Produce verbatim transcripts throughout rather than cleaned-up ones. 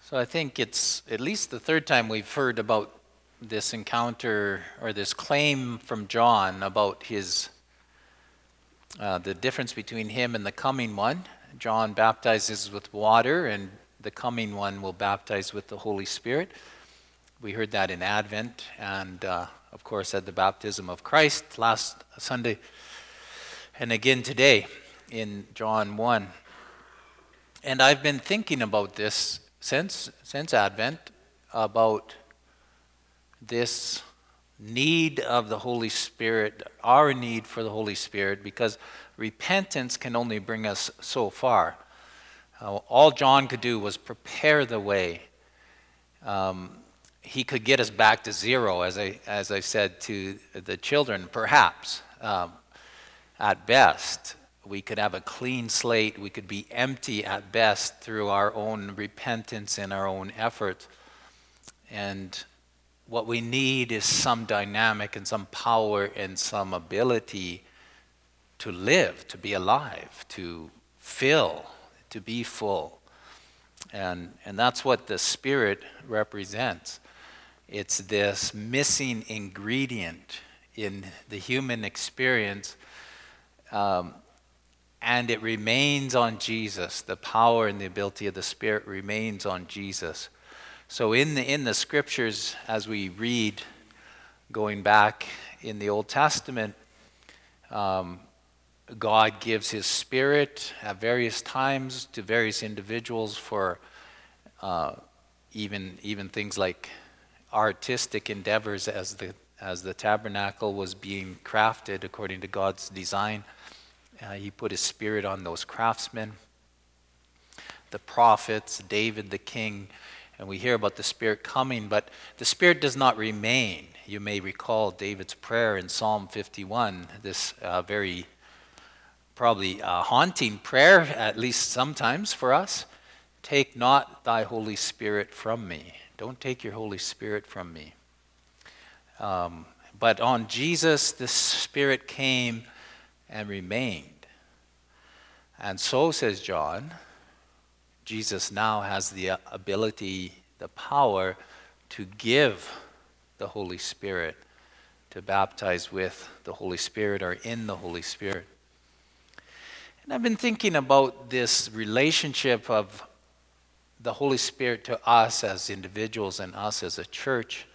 So I think it's at least the third time we've heard about this encounter or this claim from John about his uh, the difference between him and the coming one. John baptizes with water, and the coming one will baptize with the Holy Spirit. We heard that in Advent, and uh, of course at the baptism of Christ last Sunday, and again today in John one. And I've been thinking about this since since Advent, about this need of the Holy Spirit, our need for the Holy Spirit, because repentance can only bring us so far. Uh, all John could do was prepare the way. Um, he could get us back to zero, as I as I said to the children, perhaps, um, at best. We could have a clean slate. We could be empty at best through our own repentance and our own efforts. And what we need is some dynamic and some power and some ability to live, to be alive, to fill, to be full. And, and that's what the Spirit represents. It's this missing ingredient in the human experience. Um, And it remains on Jesus. The power and the ability of the Spirit remains on Jesus. So in the in the scriptures, as we read, going back in the Old Testament, um, God gives His Spirit at various times to various individuals for uh, even even things like artistic endeavors, as the as the tabernacle was being crafted according to God's design. Uh, he put His Spirit on those craftsmen, the prophets, David the king, and we hear about the Spirit coming, but the Spirit does not remain. You may recall David's prayer in Psalm fifty-one, this uh, very probably uh, haunting prayer, at least sometimes for us. Take not thy Holy Spirit from me. Don't take your Holy Spirit from me. Um, but on Jesus, the Spirit came and remained. And so, says John, Jesus now has the ability, the power to give the Holy Spirit, to baptize with the Holy Spirit or in the Holy Spirit. And I've been thinking about this relationship of the Holy Spirit to us as individuals and us as a church.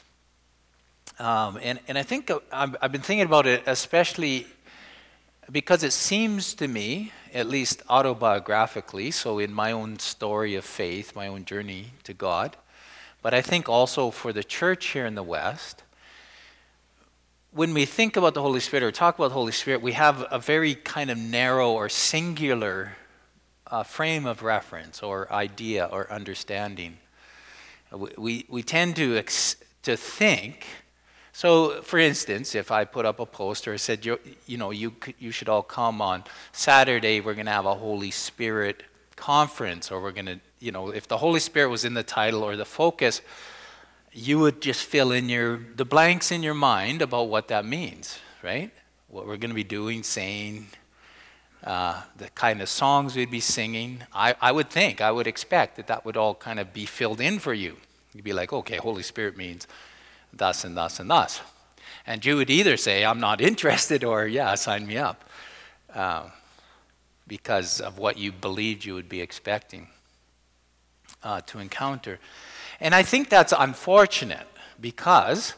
Um, and, and I think I've, I've been thinking about it especially because it seems to me, at least autobiographically, so in my own story of faith, my own journey to God, but I think also for the church here in the West, when we think about the Holy Spirit or talk about the Holy Spirit, we have a very kind of narrow or singular uh, frame of reference or idea or understanding. We, we, we tend to, ex- to think. So, for instance, if I put up a poster and said, you, you know, you could, you should all come on Saturday, we're going to have a Holy Spirit conference, or we're going to, you know, if the Holy Spirit was in the title or the focus, you would just fill in your the blanks in your mind about what that means, right? What we're going to be doing, saying, uh, the kind of songs we'd be singing. I, I would think, I would expect that that would all kind of be filled in for you. You'd be like, okay, Holy Spirit means thus and thus and thus. And you would either say, I'm not interested, or yeah, sign me up, uh, because of what you believed you would be expecting uh, to encounter. And I think that's unfortunate, because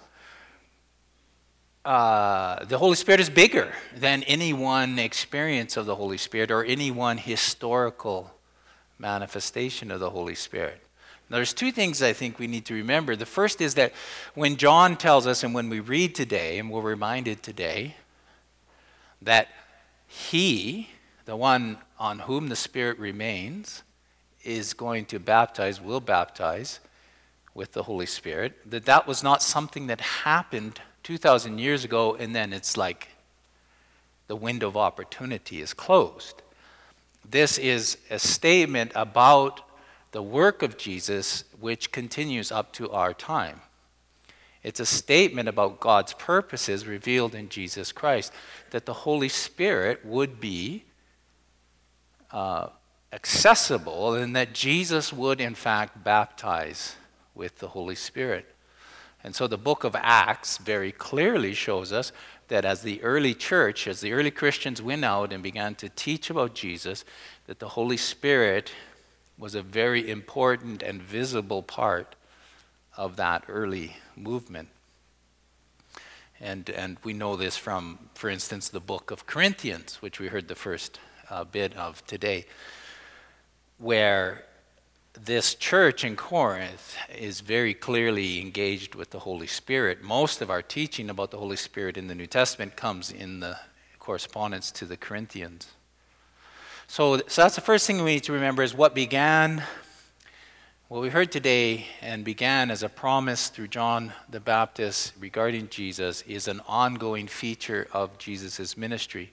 uh, the Holy Spirit is bigger than any one experience of the Holy Spirit or any one historical manifestation of the Holy Spirit. There's two things I think we need to remember. The first is that when John tells us, and when we read today, and we're reminded today, that He, the one on whom the Spirit remains, is going to baptize, will baptize with the Holy Spirit, that that was not something that happened two thousand years ago and then it's like the window of opportunity is closed. This is a statement about the work of Jesus, which continues up to our time. It's a statement about God's purposes revealed in Jesus Christ, that the Holy Spirit would be uh, accessible and that Jesus would in fact baptize with the Holy Spirit. And so the book of Acts very clearly shows us that as the early church, as the early Christians went out and began to teach about Jesus, that the Holy Spirit was a very important and visible part of that early movement. And, and we know this from, for instance, the book of Corinthians, which we heard the first uh, bit of today, where this church in Corinth is very clearly engaged with the Holy Spirit. Most of our teaching about the Holy Spirit in the New Testament comes in the correspondence to the Corinthians. So, so that's the first thing we need to remember is what began, what we heard today and began as a promise through John the Baptist regarding Jesus is an ongoing feature of Jesus' ministry.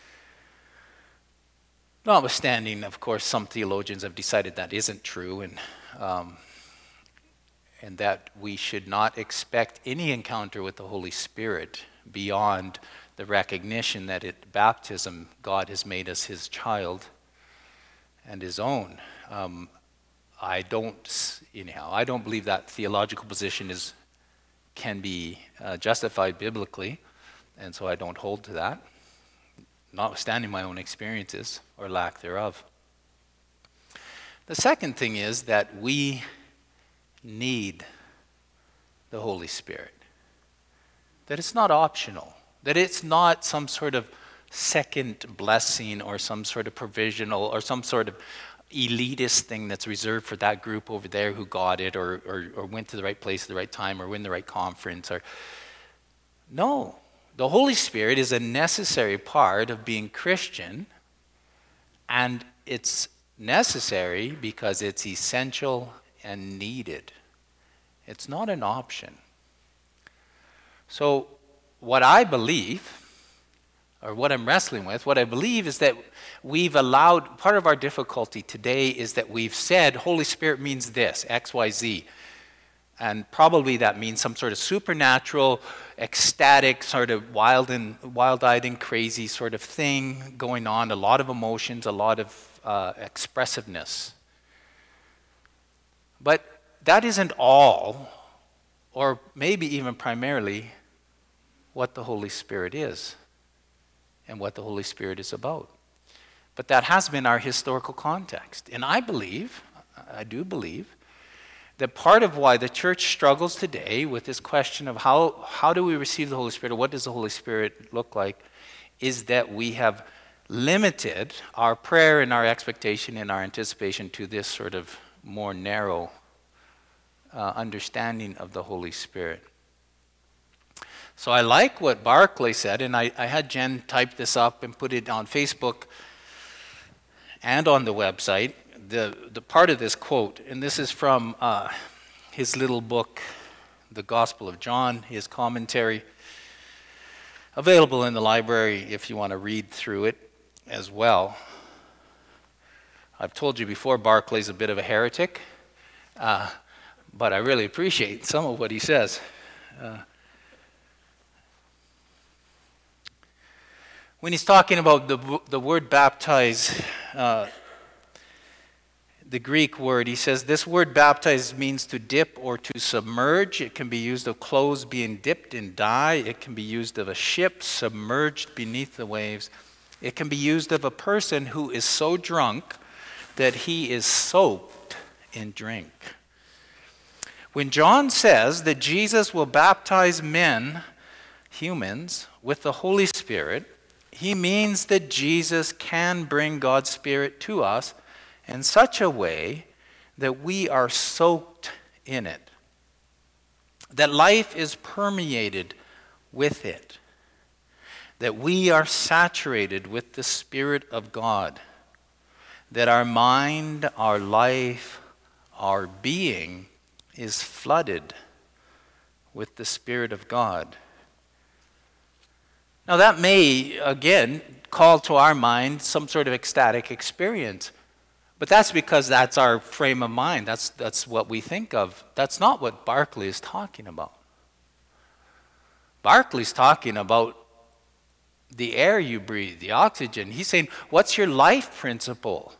Notwithstanding, of course, some theologians have decided that isn't true, and um, and that we should not expect any encounter with the Holy Spirit beyond the recognition that at baptism God has made us His child and His own. Um, I don't, anyhow, I don't believe that theological position is can be uh, justified biblically, and so I don't hold to that, notwithstanding my own experiences or lack thereof. The second thing is that we need the Holy Spirit. That it's not optional. That it's not some sort of second blessing or some sort of provisional or some sort of elitist thing that's reserved for that group over there who got it or, or, or went to the right place at the right time or went to the right conference. Or No. The Holy Spirit is a necessary part of being Christian, and it's necessary because it's essential and needed. It's not an option. So what I believe, or what I'm wrestling with, what I believe is that we've allowed, part of our difficulty today is that we've said Holy Spirit means this, X, Y, Z. And probably that means some sort of supernatural, ecstatic, sort of wild and wild-eyed and crazy sort of thing going on, a lot of emotions, a lot of uh, expressiveness. But that isn't all, or maybe even primarily, what the Holy Spirit is and what the Holy Spirit is about. But that has been our historical context. And I believe, I do believe, that part of why the church struggles today with this question of how, how do we receive the Holy Spirit, or what does the Holy Spirit look like, is that we have limited our prayer and our expectation and our anticipation to this sort of more narrow uh, understanding of the Holy Spirit. So I like what Barclay said, and I, I had Jen type this up and put it on Facebook and on the website. The, the part of this quote, and this is from uh, his little book, The Gospel of John, his commentary, available in the library if you want to read through it as well. I've told you before, Barclay's a bit of a heretic, uh, but I really appreciate some of what he says. Uh, when he's talking about the, the word baptize, uh, the Greek word, he says this word baptize means to dip or to submerge. It can be used of clothes being dipped in dye. It can be used of a ship submerged beneath the waves. It can be used of a person who is so drunk that he is soaked in drink. When John says that Jesus will baptize men, humans, with the Holy Spirit, he means that Jesus can bring God's Spirit to us in such a way that we are soaked in it, that life is permeated with it, that we are saturated with the Spirit of God, that our mind, our life, our being is flooded with the Spirit of God. Now that may, again, call to our mind some sort of ecstatic experience. But that's because that's our frame of mind. That's, that's what we think of. That's not what Barclay is talking about. Barclay's talking about the air you breathe, the oxygen. He's saying, what's your life principle?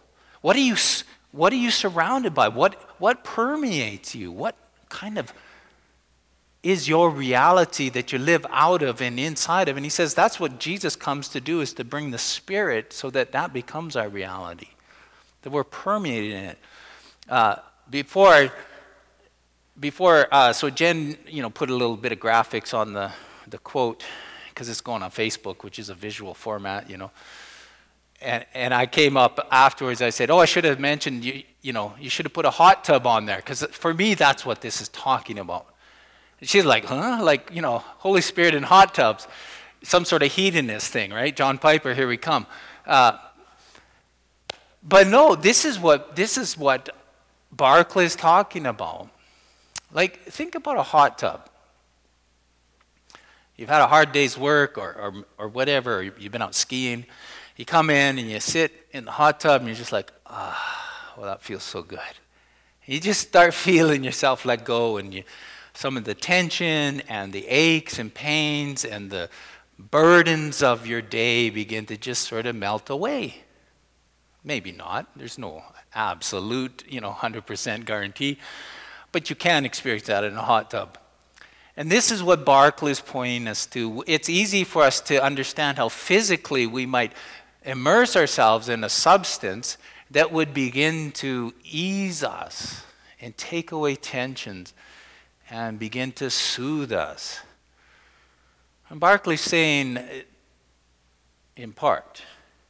What are you, what are you surrounded by? What, what permeates you? What kind of is your reality that you live out of and inside of? And he says that's what Jesus comes to do, is to bring the Spirit so that that becomes our reality, that we're permeated in it. Uh, before, before, uh, so Jen, you know, put a little bit of graphics on the, the quote, because it's going on Facebook, which is a visual format, you know. And, and I came up afterwards, I said, oh, I should have mentioned, you, you know, you should have put a hot tub on there, because for me, that's what this is talking about. And she's like, huh? Like, you know, Holy Spirit in hot tubs, some sort of hedonist thing, right? John Piper, here we come. Uh, but no, this is what this is what Barclay is talking about. Like, think about a hot tub. You've had a hard day's work, or or, or whatever, or you've been out skiing. You come in and you sit in the hot tub and you're just like, ah, well, that feels so good. You just start feeling yourself let go, and you, some of the tension and the aches and pains and the burdens of your day begin to just sort of melt away. Maybe not. There's no absolute, you know, one hundred percent guarantee. But you can experience that in a hot tub. And this is what Barclay is pointing us to. It's easy for us to understand how physically we might immerse ourselves in a substance that would begin to ease us and take away tensions and begin to soothe us. And Barclay's saying, in part,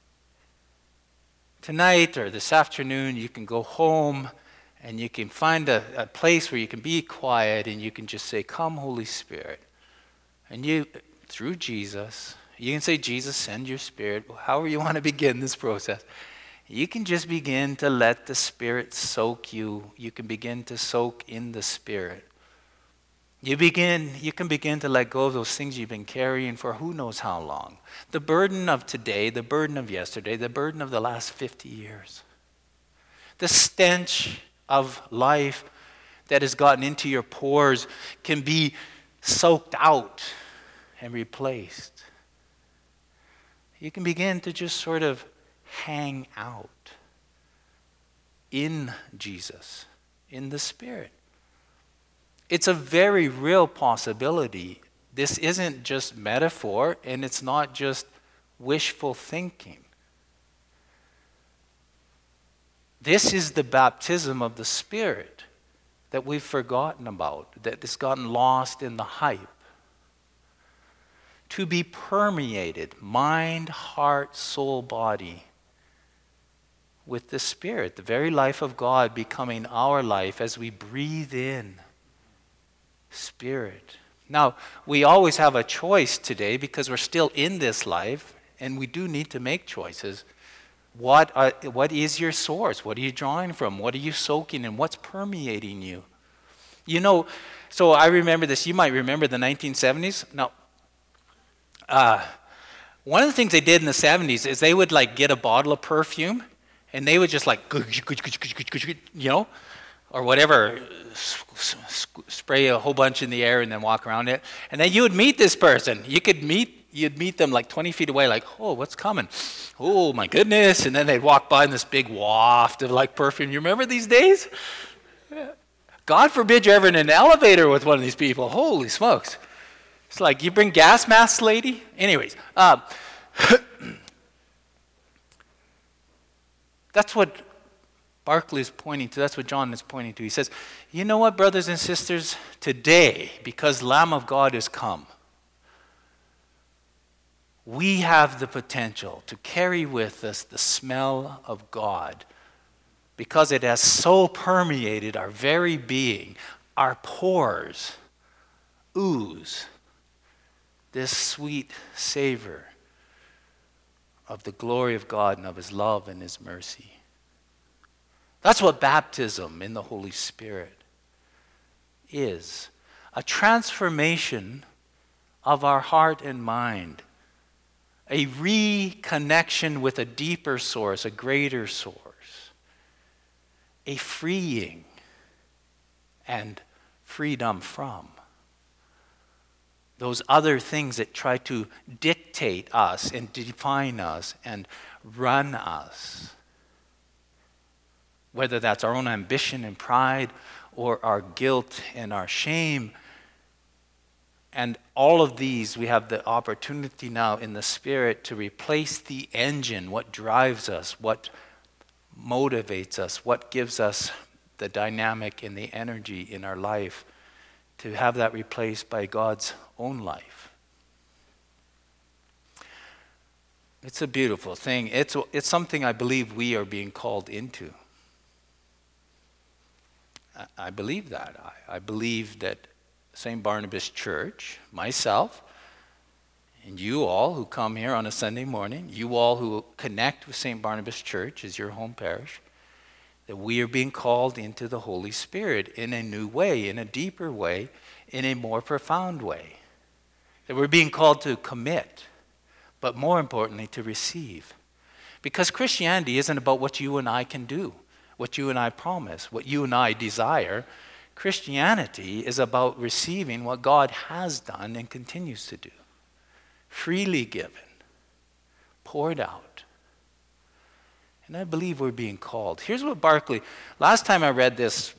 tonight or this afternoon you can go home and you can find a, a place where you can be quiet and you can just say, come, Holy Spirit. And you, through Jesus, you can say, Jesus, send your Spirit. However you want to begin this process. You can just begin to let the Spirit soak you. You can begin to soak in the Spirit. You begin, you can begin to let go of those things you've been carrying for who knows how long. The burden of today, the burden of yesterday, the burden of the last fifty years. The stench of life that has gotten into your pores can be soaked out and replaced. You can begin to just sort of hang out in Jesus, in the Spirit. It's a very real possibility. This isn't just metaphor, and it's not just wishful thinking. This is the baptism of the Spirit that we've forgotten about, that has gotten lost in the hype. To be permeated, mind, heart, soul, body, with the Spirit, the very life of God becoming our life as we breathe in Spirit. Now, we always have a choice today because we're still in this life, and we do need to make choices. What are, what is your source? What are you drawing from? What are you soaking in? What's permeating you? You know, so I remember this. You might remember the nineteen seventies. Now, uh, one of the things they did in the seventies is they would like get a bottle of perfume, and they would just like, you know, or whatever, spray a whole bunch in the air and then walk around it. And then you would meet this person. You could meet You'd meet them like twenty feet away, like, oh, what's coming? Oh, my goodness. And then they'd walk by in this big waft of like perfume. You remember these days? God forbid you're ever in an elevator with one of these people. Holy smokes. It's like, you bring gas masks, lady? Anyways, um, that's what Barclay is pointing to. That's what John is pointing to. He says, you know what, brothers and sisters? Today, because Lamb of God has come, we have the potential to carry with us the smell of God because it has so permeated our very being. Our pores ooze this sweet savor of the glory of God and of His love and His mercy. That's what baptism in the Holy Spirit is. A transformation of our heart and mind. A reconnection with a deeper source, a greater source. A freeing and freedom from those other things that try to dictate us and define us and run us. whether that's our own ambition and pride or our guilt and our shame. And all of these, we have the opportunity now in the Spirit to replace the engine, what drives us, what motivates us, what gives us the dynamic and the energy in our life, to have that replaced by God's own life. It's a beautiful thing. It's, it's something I believe we are being called into. I, I believe that. I, I believe that Saint Barnabas Church, myself, and you all who come here on a Sunday morning, you all who connect with Saint Barnabas Church as your home parish, that we are being called into the Holy Spirit in a new way, in a deeper way, in a more profound way. That we're being called to commit, but more importantly, to receive. Because Christianity isn't about what you and I can do, what you and I promise, what you and I desire. Christianity is about receiving what God has done and continues to do. Freely given, poured out. And I believe we're being called. Here's what Barclay, last time I read this,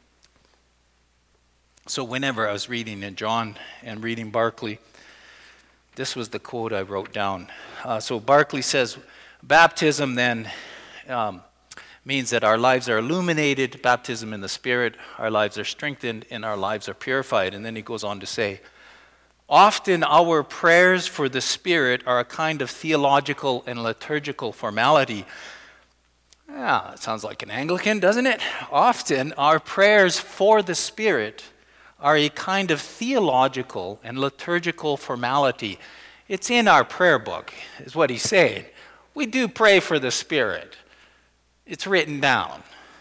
so whenever I was reading in John and reading Barclay, this was the quote I wrote down. Uh, so Barclay says, baptism then um, means that our lives are illuminated, baptism in the Spirit, our lives are strengthened, and our lives are purified. And then he goes on to say, often our prayers for the Spirit are a kind of theological and liturgical formality. Yeah, it sounds like an Anglican, doesn't it? Often our prayers for the Spirit are a kind of theological and liturgical formality. It's in our prayer book, is what he's saying. We do pray for the Spirit. It's written down.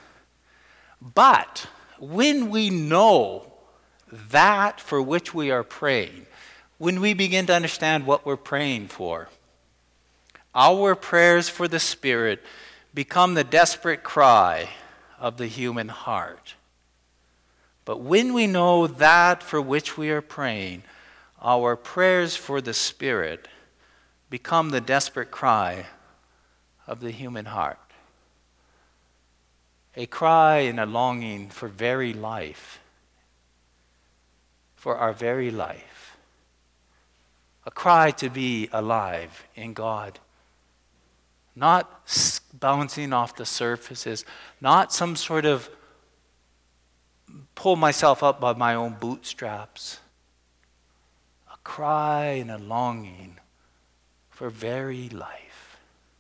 But when we know that for which we are praying, when we begin to understand what we're praying for, our prayers for the Spirit become the desperate cry of the human heart. But when we know that for which we are praying, our prayers for the Spirit become the desperate cry of the human heart. A cry and a longing for very life, for our very life. A cry to be alive in God. Not bouncing off the surfaces, not some sort of pull myself up by my own bootstraps. A cry and a longing for very life.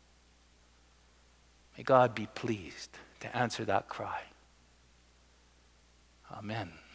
May God be pleased to answer that cry. Amen.